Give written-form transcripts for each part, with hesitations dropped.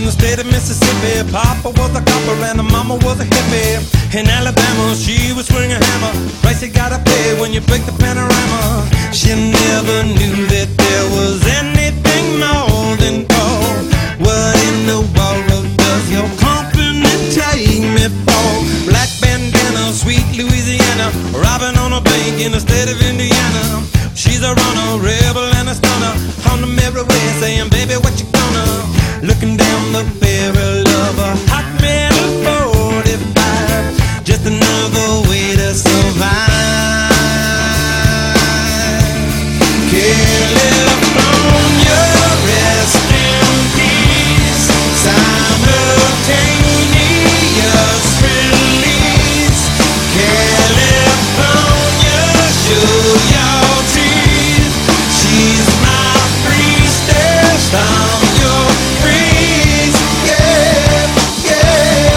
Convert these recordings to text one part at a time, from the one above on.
the state of Mississippi. Papa was a copper and the mama was a hippie. In Alabama, she was swinging a hammer. Price you gotta pay when you break the panorama. She never knew that there was anything more than gold. What in the world does your company take me for? Black bandana, sweet Louisiana, robbing on a bank in the state of Indiana. She's a runner, rebel and a stunner, on the merry way saying, baby, what you gonna? Looking down the barrel of a hot metal 45, just another way to survive. California, rest in peace. Simultaneous release. California, show your teeth. She's my priestess, I'm your priest. Yeah, yeah.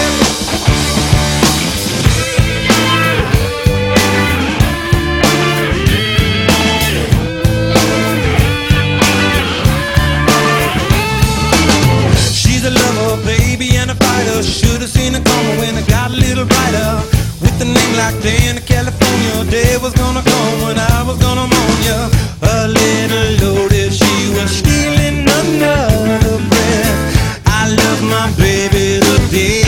She's a lover, baby, and a fighter. Should've seen it coming when it got a little brighter. With a name like Day in California, day was gonna come when I was gonna mourn ya. A little loaded, she was stealing another breath. I love my baby to death.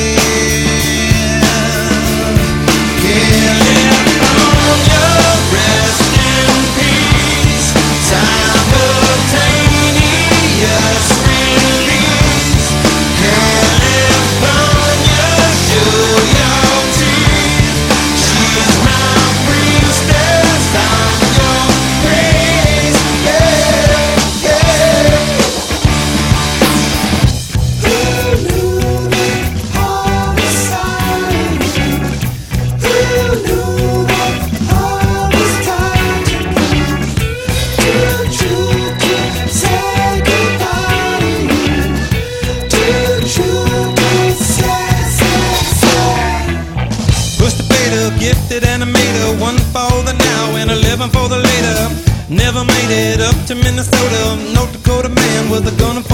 California, rest in peace. Simultaneous release. California, show your teeth. She's my priestess, I'm your priest. Yeah, yeah. Who knew that all was silent? Who knew that all was time to say goodbye? Too true to say. Push the beta, gifted animator, one for the now and 11 for the later. Never made it up to Minnesota. North Dakota man with a gun and